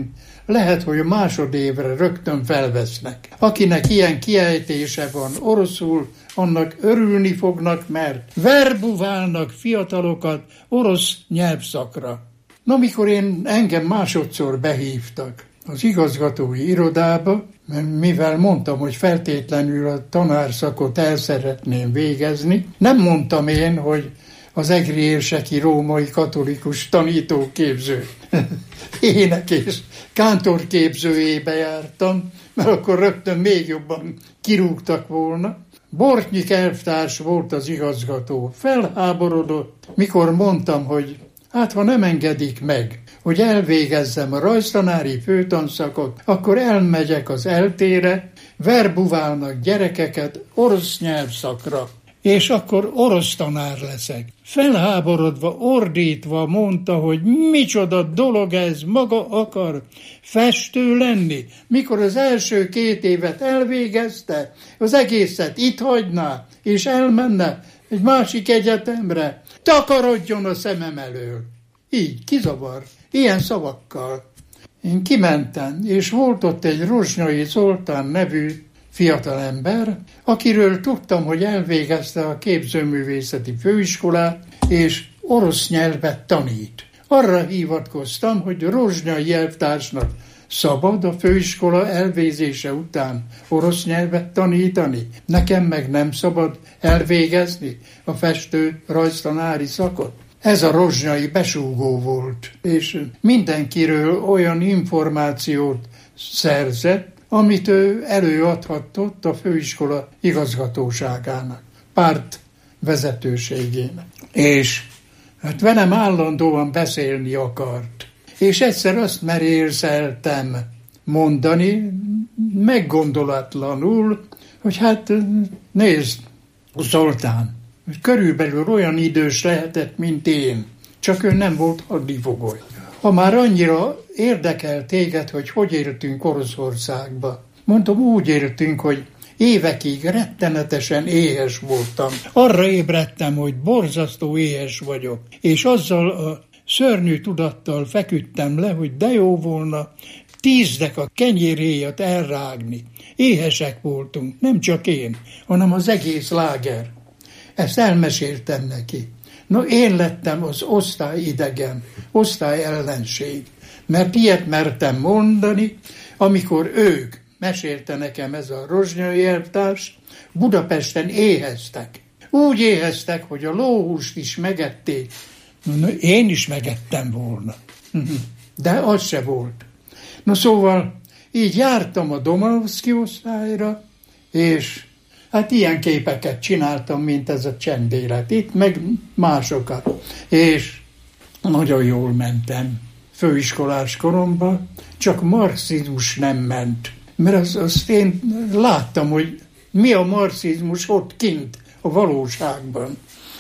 lehet, hogy a másodévre rögtön felvesznek. Akinek ilyen kiejtése van oroszul, annak örülni fognak, mert verbuválnak fiatalokat orosz nyelvszakra. Na, mikor engem másodszor behívtak az igazgatói irodába, mivel mondtam, hogy feltétlenül a tanárszakot el szeretném végezni, nem mondtam én, hogy az egri érseki római katolikus tanítóképző ének és kántorképzőjébe jártam, mert akkor rögtön még jobban kirúgtak volna. Bortnyik elvtárs volt az igazgató. Felháborodott, mikor mondtam, hogy hát ha nem engedik meg, hogy elvégezzem a rajztanári főtanszakot, akkor elmegyek az eltére, verbuválnak gyerekeket orosz nyelvszakra, és akkor orosz tanár leszek. Felháborodva, ordítva mondta, hogy micsoda dolog ez, maga akar festő lenni. Mikor az első 2 évet elvégezte, az egészet itt hagyná, és elmenne egy másik egyetemre. Takarodjon a szemem elől. Így, kizavar, ilyen szavakkal. Én kimentem, és volt ott egy Rozsnyai Zoltán nevű fiatalember, akiről tudtam, hogy elvégezte a képzőművészeti főiskolát, és orosz nyelvet tanít. Arra hivatkoztam, hogy Rozsnyai elvtársnak szabad a főiskola elvégzése után orosz nyelvet tanítani. Nekem meg nem szabad elvégezni a festő rajztanári szakot. Ez a Rozsnyai besúgó volt, és mindenkiről olyan információt szerzett, amit ő előadhatott a főiskola igazgatóságának, párt vezetőségének. És hát velem állandóan beszélni akart. És egyszer azt merészeltem mondani, meggondolatlanul, hogy hát nézd, Zoltán, körülbelül olyan idős lehetett, mint én, csak ő nem volt hadifogolya. Ha már annyira érdekel téged, hogy éltünk Oroszországba, mondom, úgy éltünk, hogy évekig rettenetesen éhes voltam. Arra ébredtem, hogy borzasztó éhes vagyok, és azzal a szörnyű tudattal feküdtem le, hogy de jó volna 10 deka kenyéréjat elrágni. Éhesek voltunk, nem csak én, hanem az egész láger. Ezt elmeséltem neki. No, én lettem az osztályidegen, osztályellenség, mert ilyet mertem mondani, amikor ők, mesélte nekem ez a Rozsnyai elvtárs, Budapesten éheztek. Úgy éheztek, hogy a lóhúst is megették. No, én is megettem volna. De az se volt. No, szóval így jártam a Domanovszky osztályra, és hát ilyen képeket csináltam, mint ez a csendélet itt, meg másokat. És nagyon jól mentem főiskolás koromban, csak marxizmus nem ment. Mert azt én láttam, hogy mi a marxizmus ott kint, a valóságban.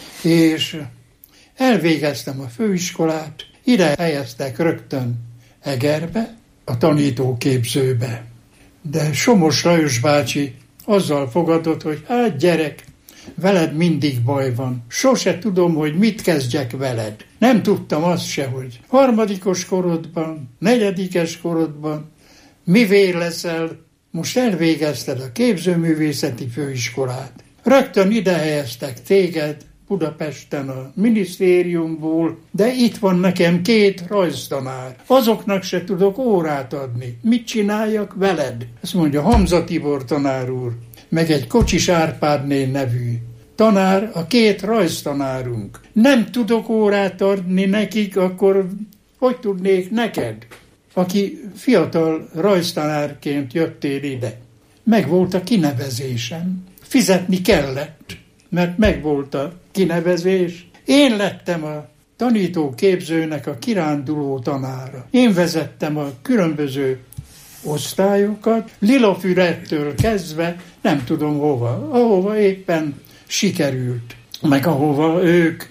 És elvégeztem a főiskolát, ide helyeztek rögtön Egerbe, a tanítóképzőbe. De Somos Lajos bácsi azzal fogadott, hogy hát gyerek, veled mindig baj van. Sose tudom, hogy mit kezdjek veled. Nem tudtam azt se, hogy 3. korodban, 4. korodban mivé leszel. Most elvégezted a képzőművészeti főiskolát. Rögtön ide helyeztek téged Budapesten a minisztériumból, de itt van nekem 2 rajztanár. Azoknak se tudok órát adni. Mit csináljak veled? Ezt mondja Hamza Tibor tanár úr, meg egy Kocsis Árpádné nevű tanár, a 2 rajztanárunk. Nem tudok órát adni nekik, akkor hogy tudnék neked, aki fiatal rajztanárként jöttél ide? Megvolt a kinevezésem. Fizetni kellett, mert megvolt a kinevezés. Én lettem a tanítóképzőnek a kiránduló tanára. Én vezettem a különböző osztályokat, Lilafürettől kezdve nem tudom hova, ahova éppen sikerült, meg ahova ők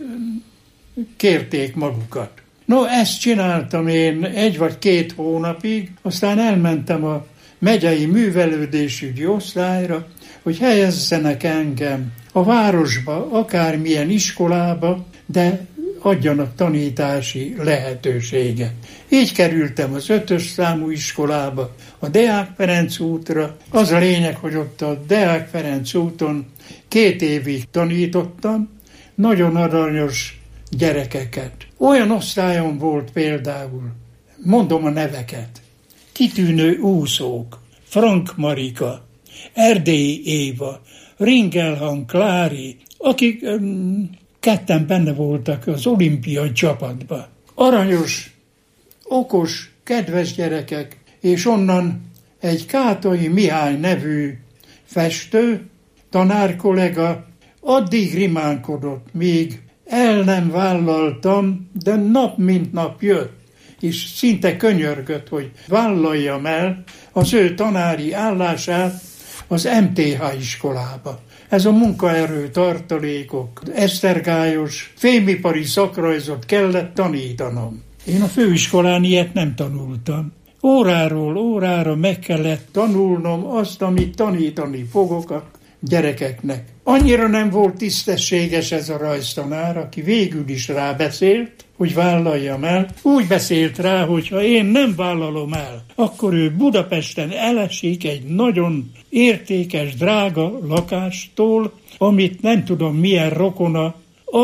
kérték magukat. No, ezt csináltam én 1 vagy 2 hónapig, aztán elmentem a megyei művelődésügyi osztályra, hogy helyezzenek engem a városba, akármilyen iskolába, de adjanak tanítási lehetőséget. Így kerültem az 5-ös számú iskolába, a Deák Ferenc útra. Az a lényeg, hogy ott a Deák Ferenc úton 2 évig tanítottam, nagyon aranyos gyerekeket. Olyan osztályom volt például, mondom a neveket, kitűnő úszók, Frank Marika, Erdélyi Éva, Ringelhang Klári, akik ketten benne voltak az olimpiai csapatban. Aranyos, okos, kedves gyerekek, és onnan egy Kátai Mihály nevű festő, tanárkollega addig rimánkodott, míg el nem vállaltam, de nap mint nap jött, és szinte könyörgött, hogy vállaljam el az ő tanári állását az MTH iskolába. Ez a munkaerő tartalékok, esztergályos, fémipari szakrajzot kellett tanítanom. Én a főiskolán ilyet nem tanultam. Óráról órára meg kellett tanulnom azt, amit tanítani fogok a gyerekeknek. Annyira nem volt tisztességes ez a rajztanár, aki végül is rábeszélt, hogy vállaljam el. Úgy beszélt rá, hogy ha én nem vállalom el, akkor ő Budapesten elesik egy nagyon értékes, drága lakástól, amit nem tudom milyen rokona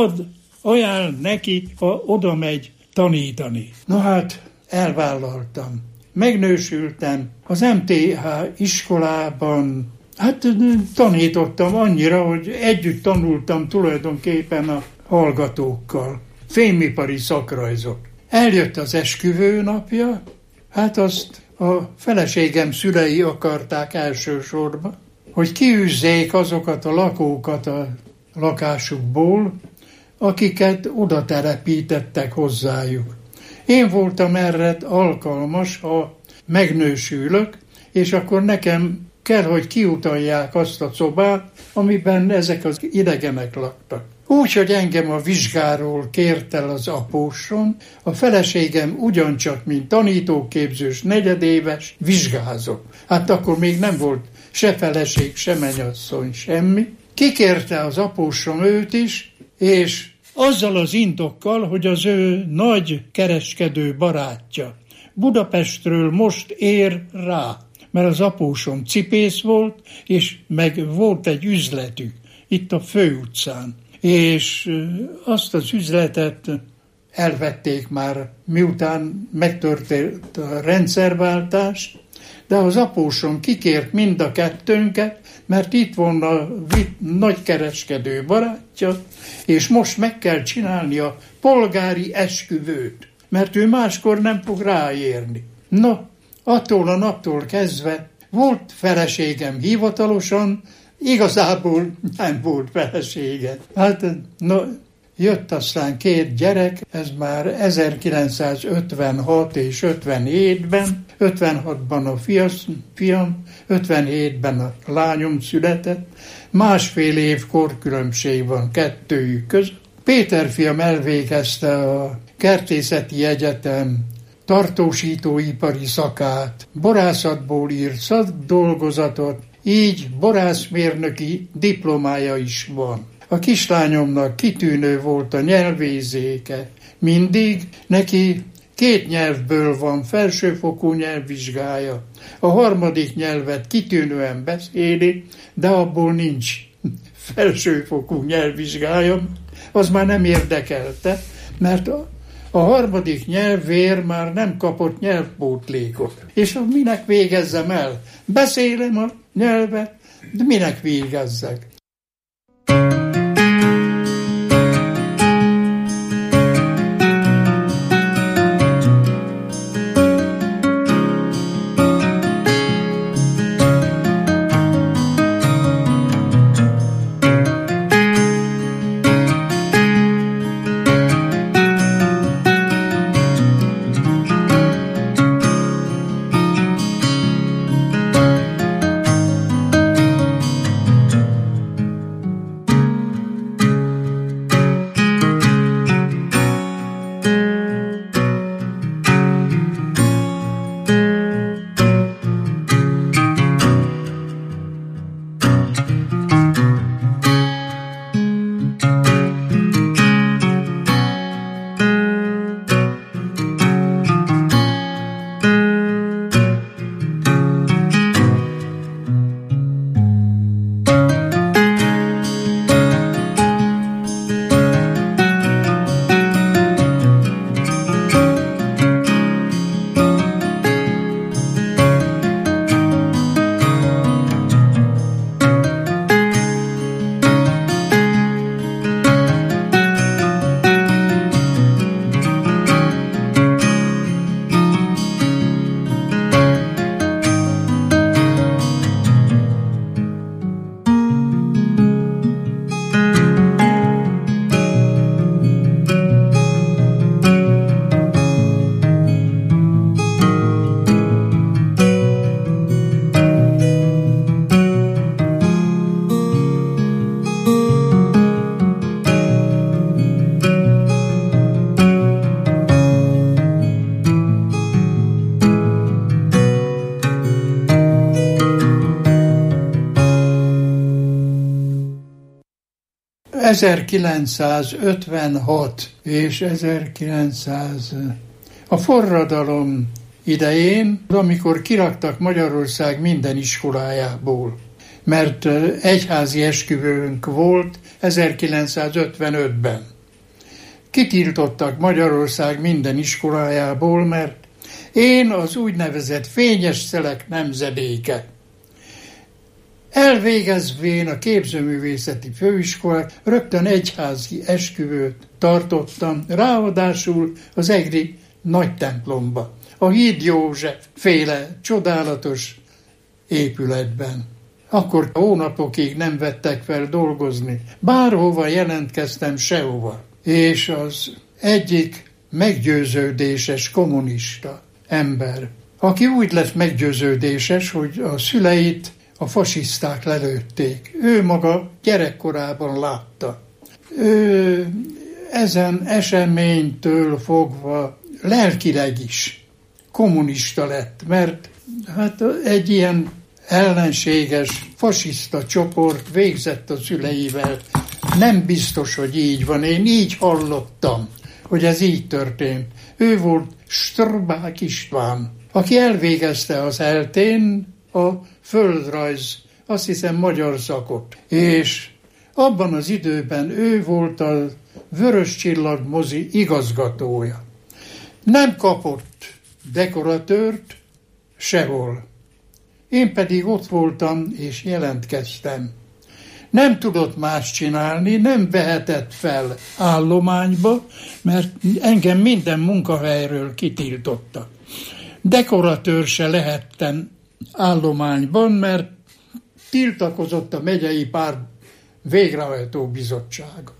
ajánl neki, ha oda megy tanítani. Na hát, elvállaltam. Megnősültem az MTH iskolában. Hát tanítottam annyira, hogy együtt tanultam tulajdonképpen a hallgatókkal. Fémipari szakrajzot. Eljött az esküvő napja, hát azt a feleségem szülei akarták elsősorban, hogy kiűzzék azokat a lakókat a lakásukból, akiket oda telepítettek hozzájuk. Én voltam erre alkalmas, ha megnősülök, és akkor nekem kell, hogy kiutalják azt a szobát, amiben ezek az idegenek laktak. Úgy, hogy engem a vizsgáról kért el az apósom, a feleségem ugyancsak, mint tanítóképzős negyedéves, vizsgázott. Hát akkor még nem volt se feleség, se mennyasszony, semmi. Kikérte az apósom őt is, és azzal az indokkal, hogy az ő nagy kereskedő barátja Budapestről most ér rá, mert az apósom cipész volt, és meg volt egy üzletük itt a főutcán. És azt az üzletet elvették már, miután megtörtént a rendszerváltás, de az apósom kikért mind a kettőnket, mert itt van a nagykereskedő barátja, és most meg kell csinálni a polgári esküvőt, mert ő máskor nem fog ráérni. Na, attól a naptól kezdve volt feleségem hivatalosan, igazából nem volt felesége. Hát, jött aztán 2 gyerek, ez már 1956 és 57-ben, 56-ban a fiam, 57-ben a lányom született, 1,5 év korkülönbség van kettőjük között. Péter fiam elvégezte a Kertészeti Egyetem tartósítóipari szakát, borászatból írt szakdolgozatot, így borászmérnöki diplomája is van. A kislányomnak kitűnő volt a nyelvézéke. Mindig neki 2 nyelvből van felsőfokú nyelvvizsgája. A 3. nyelvet kitűnően beszéli, de abból nincs felsőfokú nyelvvizsgája. Az már nem érdekelte, mert a 3. nyelvvér már nem kapott nyelvpótlékot. És minek végezzem el? Beszélem a nyelvet, de minek végezzek? 1956 és a forradalom idején, amikor kiraktak Magyarország minden iskolájából, mert egyházi esküvőnk volt 1955-ben. Kitiltottak Magyarország minden iskolájából, mert én az úgynevezett fényes szelek nemzedéke. Elvégezvén a képzőművészeti főiskolát rögtön egyházi esküvőt tartottam, ráadásul az egri nagy templomba, a Híd József féle csodálatos épületben. Akkor hónapokig nem vettek fel dolgozni. Bárhova jelentkeztem, sehova. És az egyik meggyőződéses kommunista ember, aki úgy lett meggyőződéses, hogy a szüleit a fasiszták lelőtték. Ő maga gyerekkorában látta. Ő ezen eseménytől fogva lelkileg is kommunista lett, mert hát egy ilyen ellenséges, fasiszta csoport végzett a szüleivel. Nem biztos, hogy így van. Én így hallottam, hogy ez így történt. Ő volt Strubák István, aki elvégezte az ELTÉn a földrajz, azt hiszem magyar szakot. És abban az időben ő volt a Vörös Csillag mozi igazgatója. Nem kapott dekoratőrt sehol. Én pedig ott voltam és jelentkeztem. Nem tudott más csinálni, nem vehetett fel állományba, mert engem minden munkahelyről kitiltottak. Dekoratőr se lehettem állományban, mert tiltakozott a megyei párt végrehajtó bizottsága.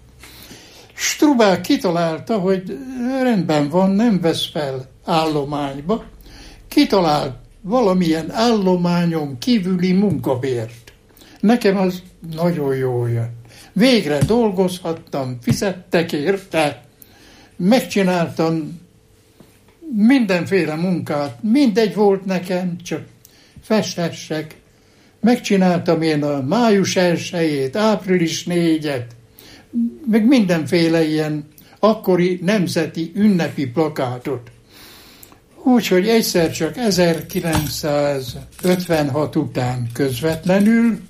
Strubák kitalálta, hogy rendben van, nem vesz fel állományba, kitalált valamilyen állományon kívüli munkabért. Nekem az nagyon jól jött. Végre dolgozhattam, fizettek érte, megcsináltam mindenféle munkát, mindegy volt nekem, csak festessek. Megcsináltam én a május 1-ét, április 4-et, meg mindenféle ilyen akkori nemzeti ünnepi plakátot. Úgyhogy egyszer csak 1956 után közvetlenül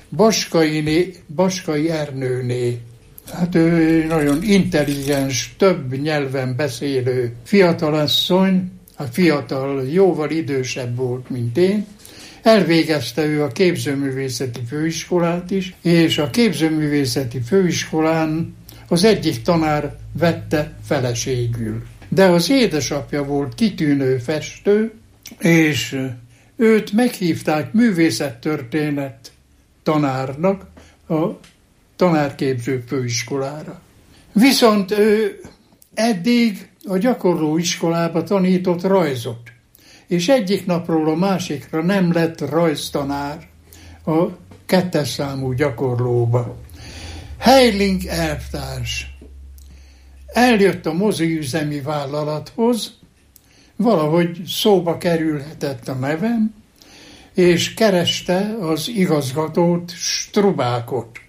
Baskai Ernőné, hát ő nagyon intelligens, több nyelven beszélő fiatalasszony, a fiatal jóval idősebb volt, mint én, elvégezte ő a képzőművészeti főiskolát is, és a képzőművészeti főiskolán az egyik tanár vette feleségül. De az édesapja volt kitűnő festő, és őt meghívták művészettörténet tanárnak a tanárképző főiskolára. Viszont ő eddig a gyakorlóiskolába tanított rajzot, és egyik napról a másikra nem lett rajztanár a 2. számú gyakorlóba. Heiling elvtárs eljött a moziüzemi vállalathoz, valahogy szóba kerülhetett a nevem, és kereste az igazgatót, Strubákot.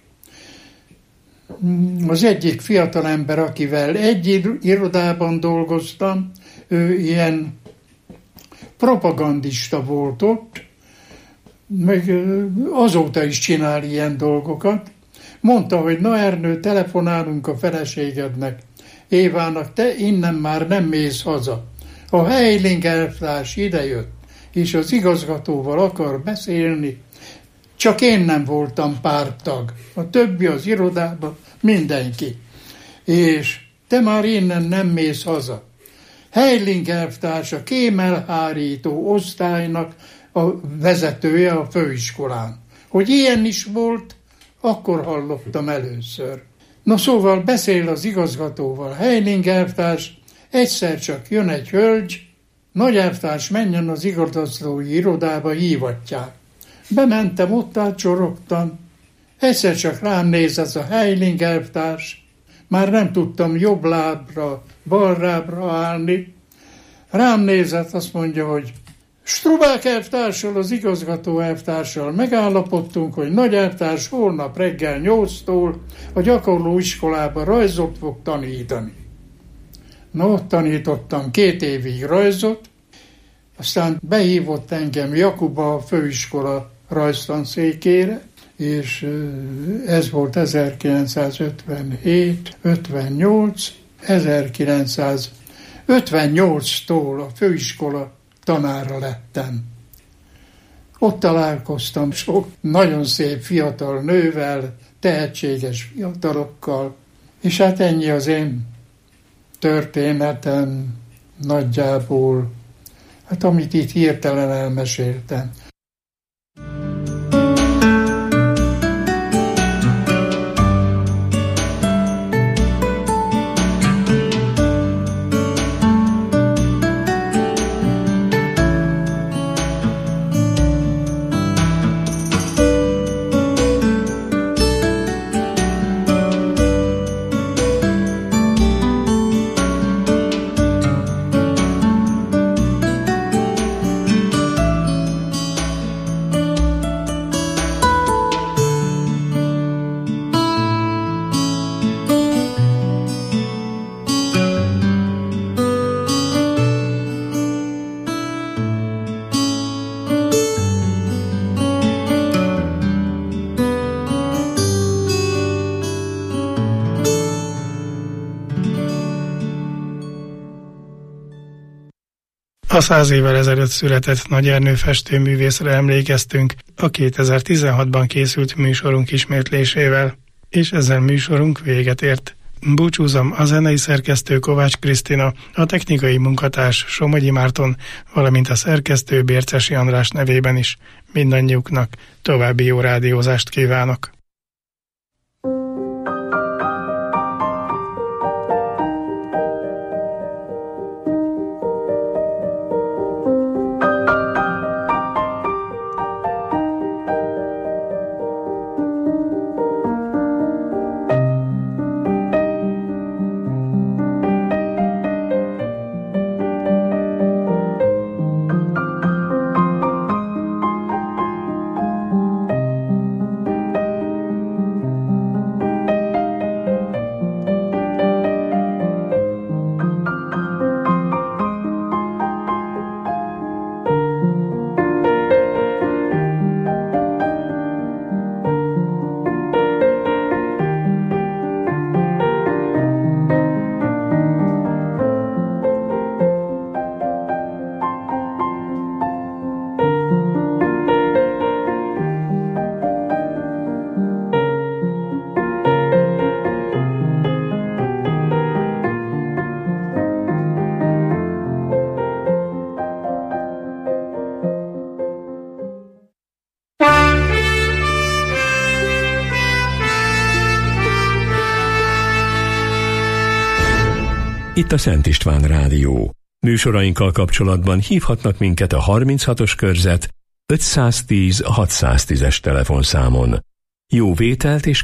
Az egyik fiatalember, akivel egy irodában dolgoztam, ő ilyen propagandista volt ott, meg azóta is csinál ilyen dolgokat. Mondta, hogy na Ernő, telefonálunk a feleségednek, Évának, te innen már nem mész haza. A Heiling elvtárs idejött, és az igazgatóval akar beszélni, csak én nem voltam párttag. A többi az irodában, mindenki. És te már innen nem mész haza. Heiling elvtárs a kémelhárító osztálynak a vezetője a főiskolán. Hogy ilyen is volt, akkor hallottam először. Na szóval beszél az igazgatóval Heiling elvtárs, egyszer csak jön egy hölgy, nagy elvtárs, menjen az igazgatói irodába, hívatják. Bementem, ott átcsorogtam, egyszer csak rám néz ez a Heiling elvtárs, már nem tudtam jobb lábra, bal lábra állni. Rám nézett, azt mondja, hogy Strubák elvtárssal, az igazgató elvtárssal megállapodtunk, hogy nagy elvtárs holnap reggel 8-tól a gyakorló iskolába rajzot fog tanítani. Na, ott tanítottam 2 évig rajzot, aztán behívott engem Jakuba a főiskola rajztanszékére, és ez volt 1957, 58, 1958-tól a főiskola tanára lettem. Ott találkoztam sok nagyon szép fiatal nővel, tehetséges fiatalokkal, és hát ennyi az én történetem nagyjából, hát amit itt hirtelen elmeséltem. A 100 évvel ezelőtt született Nagy Ernő festőművészre emlékeztünk a 2016-ban készült műsorunk ismétlésével, és ezzel műsorunk véget ért. Búcsúzom a zenei szerkesztő Kovács Krisztina, a technikai munkatárs Somogyi Márton, valamint a szerkesztő Bércesi András nevében is. Mindannyiuknak további jó rádiózást kívánok! Itt a Szent István Rádió. Műsorainkkal kapcsolatban hívhatnak minket a 36-os körzet 510 610-es telefonszámon. Jó vételt és